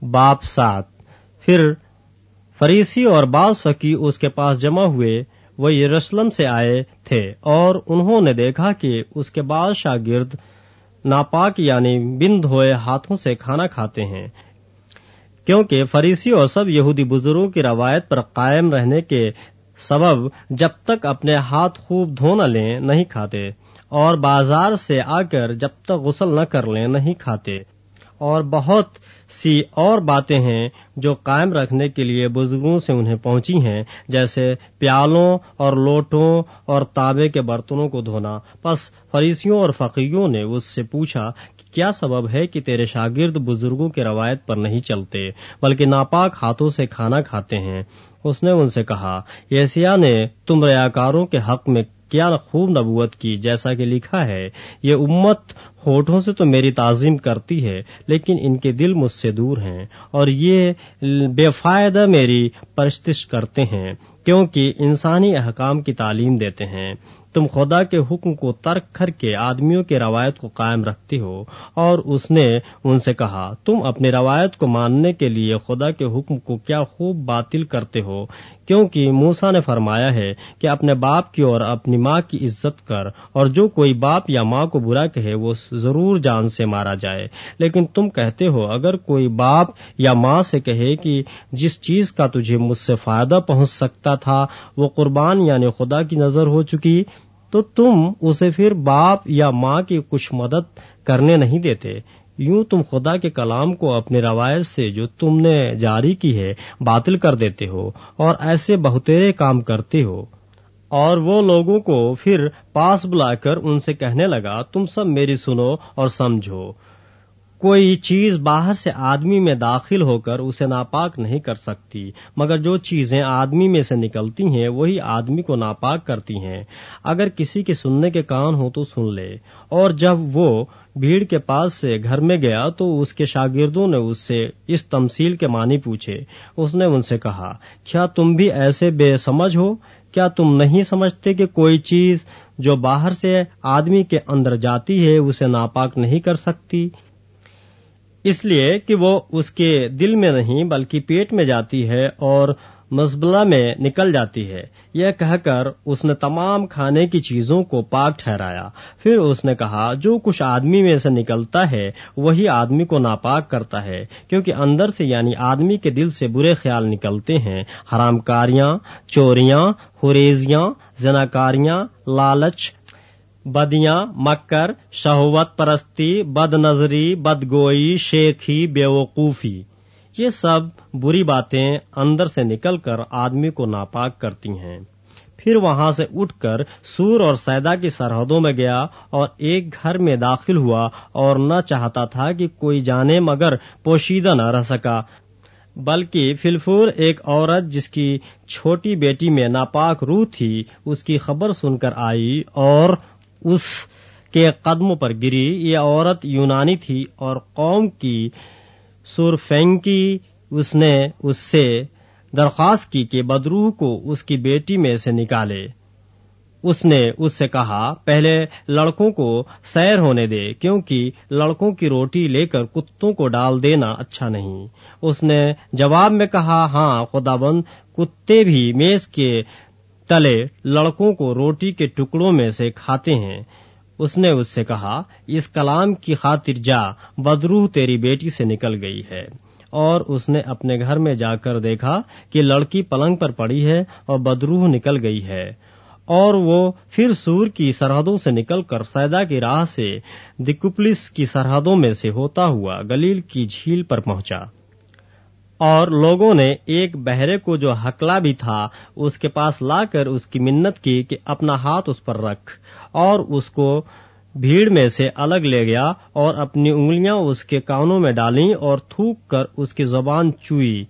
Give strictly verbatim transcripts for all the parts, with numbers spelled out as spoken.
बाप सात। फिर फरीसी और बाज फकीह उसके पास जमा हुए। वो यरूशलेम से आए थे और उन्होंने देखा कि उसके बाद शागिर्द नापाक यानी बिन धोए हाथों से खाना खाते हैं, क्योंकि फरीसी और सब यहूदी बुजुर्गों की रवायत पर कायम रहने के सबब जब तक अपने हाथ खूब धो न लें नहीं खाते, और बाजार से आकर जब तक गुस्ल न कर लें नहीं खाते। और बहुत सी और बातें हैं जो कायम रखने के लिए बुजुर्गों से उन्हें पहुंची हैं, जैसे प्यालों और लोटों और तांबे के बर्तनों को धोना। बस फरीसियों और फकीहों ने उससे पूछा कि क्या सबब है कि तेरे शागिर्द बुजुर्गों की रवायत पर नहीं चलते बल्कि नापाक हाथों से खाना खाते हैं। उसने उनसे कहा, यशायाह ने तुम रयाकारों के हक में क्या खूब नबूवत की, जैसा कि लिखा है, ये उम्मत होठों से तो मेरी ताजीम करती है लेकिन इनके दिल मुझसे दूर हैं, और ये बेफायदा मेरी परस्तिश करते हैं क्योंकि इंसानी अहकाम की तालीम देते हैं। तुम खुदा के हुक्म को तर्क करके आदमियों की रवायत को कायम रखते हो। और उसने उनसे कहा, तुम अपनी रवायत को मानने के लिए खुदा के हुक्म को क्या खूब बातिल करते हो, क्योंकि मूसा ने फरमाया है कि अपने बाप की और अपनी माँ की इज्जत कर, और जो कोई बाप या माँ को बुरा कहे वो जरूर जान से मारा जाए। लेकिन तुम कहते हो, अगर कोई बाप या माँ से कहे कि जिस चीज का तुझे मुझसे फायदा पहुंच सकता था वो कुर्बान यानी खुदा की नजर हो चुकी, तो तुम उसे फिर बाप या माँ की कुछ मदद करने नहीं देते। यूं तुम खुदा के कलाम को अपनी रवायत से जो तुमने जारी की है बातिल कर देते हो और ऐसे बहुतेरे काम करते हो। और वो लोगों को फिर पास बुलाकर उनसे कहने लगा, तुम सब मेरी सुनो और समझो। कोई चीज बाहर से आदमी में दाखिल होकर उसे नापाक नहीं कर सकती, मगर जो चीजें आदमी में से निकलती हैं वही आदमी को नापाक करती हैं। अगर किसी के सुनने के कान हो तो सुन ले। और जब वो भीड़ के पास से घर में गया तो उसके शागिर्दों ने उससे इस तमसील के मानी पूछे। उसने उनसे कहा, क्या तुम भी ऐसे बेसमझ हो? क्या तुम नहीं समझते कि कोई चीज जो बाहर से आदमी के अंदर जाती है उसे नापाक नहीं कर सकती, इसलिए कि वो उसके दिल में नहीं बल्कि पेट में जाती है और मजबला में निकल जाती है। यह कहकर उसने तमाम खाने की चीजों को पाक ठहराया। फिर उसने कहा, जो कुछ आदमी में से निकलता है वही आदमी को नापाक करता है, क्योंकि अंदर से यानी आदमी के दिल से बुरे ख्याल निकलते हैं, हरामकारियां, चोरियां, हुरेजियां, ज़नाकारियां, लालच, बदियां, मक्कर, शहवत परस्ती, बदनजरी, बदगोई, शेखी, बेवकूफी। ये सब बुरी बातें अंदर से निकलकर आदमी को नापाक करती हैं। फिर वहां से उठकर सूर और सैदा की सरहदों में गया और एक घर में दाखिल हुआ और न चाहता था कि कोई जाने, मगर पोशीदा न रह सका। बल्कि फिलफूर एक औरत जिसकी छोटी बेटी में नापाक रूह थी उसकी खबर सुनकर आई और उसके कदमों पर गिरी। ये औरत यूनानी थी और कौम की सुरफेंकी। उसने उससे दरख्वास्त की कि बदरूह को उसकी बेटी में से निकाले। उसने उससे कहा, पहले लड़कों को सैर होने दे, क्योंकि लड़कों की रोटी लेकर कुत्तों को डाल देना अच्छा नहीं। उसने जवाब में कहा, हाँ खुदाबंद, कुत्ते भी मेज के तले लड़कों को रोटी के टुकड़ों में से खाते हैं। उसने उससे कहा, इस कलाम की खातिर जा, बदरूह तेरी बेटी से निकल गई है। और उसने अपने घर में जाकर देखा कि लड़की पलंग पर पड़ी है और बदरूह निकल गई है। और वो फिर सूर की सरहदों से निकलकर सैदा की राह से दिकुपलिस की सरहदों में से होता हुआ गलील की झील पर पहुंचा। और लोगों ने एक बहरे को जो हकला भी था उसके पास लाकर उसकी मिन्नत की कि अपना हाथ उस पर रख, और उसको भीड़ में से अलग ले गया और अपनी उंगलियां उसके कानों में डाली और थूक कर उसकी जुबान चूई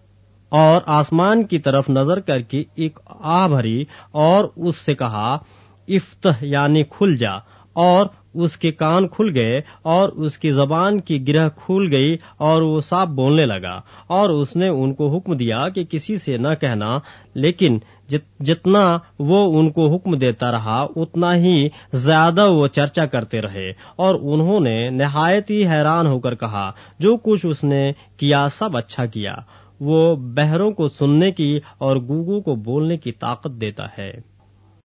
और आसमान की तरफ नजर करके एक आह भरी और उससे कहा, इफ्तह यानी खुल जा। और اس کے کان کھل گئے اور اس کی زبان کی گرہ کھل گئی اور وہ صاف بولنے لگا، اور اس نے ان کو حکم دیا کہ کسی سے نہ کہنا، لیکن جتنا وہ ان کو حکم دیتا رہا اتنا ہی زیادہ وہ چرچا کرتے رہے، اور انہوں نے نہایت ہی حیران ہو کر کہا، جو کچھ اس نے کیا سب اچھا کیا، وہ بہروں کو سننے کی اور گونگوں کو بولنے کی طاقت دیتا ہے۔